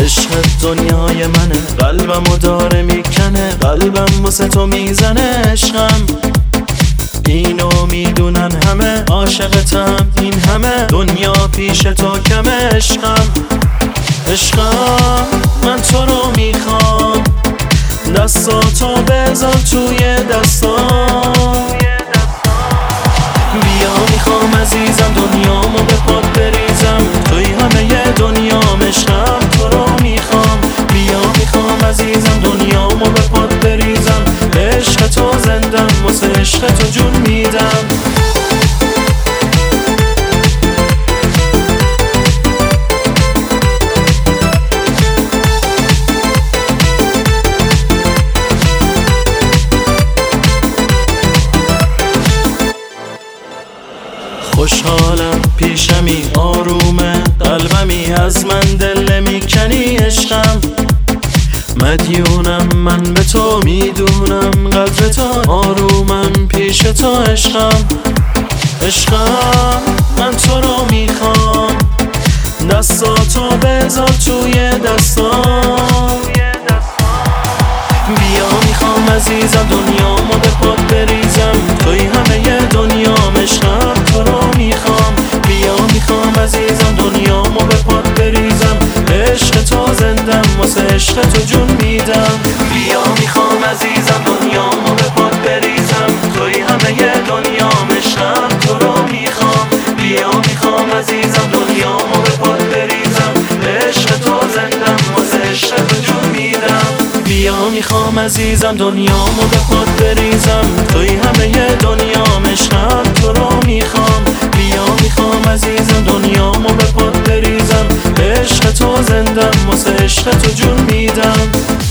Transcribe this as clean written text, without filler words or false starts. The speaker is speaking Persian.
عشقت دنیای منه، قلبمو داره میکنه، قلبم واسه تو میزنه. عشقم اینو میدونن همه، عاشقتم این همه، دنیا پیش تو کمه. عشقم من تو رو میخوام، دستاتو بذار توی دستام. بیا میخوام عزیزم دنیامو به پات بریزم، توی همه دنیام. عشقم تو رو میخوام، بیا میخوام عزیزم دنیامو به پات بریزم. عشق تو زندم، واسه عشق تو جون میدم. خوشحالم پیشمی، آرومه قلبمی، از من دل میکنی. عشقم مدیونم من به تو، میدونم قدر تو، آرومم پیش تو. عشقم من تو رو میخوام، دستاتو بذار توی دستام. بیا میخوام عزیزم دنیامو به پات بریزم، توی همه دنیام. عشقم تو رو میخوام، بیا میخوام عزیزم دنیامو به پات بریزم. عشق تو زندم، واسه عشق تو جون میدم. بیا میخوام عزیزم دنیامو به پات بریزم، توی همه دنیام. عشقم تو رو میخوام، بیا میخوام عزیزم دنیامو به پات بریزم. عشق تو زندم، واسه عشق تو جون میدم. بیا میخوام عزیزم دنیامو به پات بریزم، توی همه دنیام. عشقم تو رو میخوام، بیا میخوام عزیزم دنیامو به پات بریزم. عشق تو زندم، واسه عشق تو جون میدم.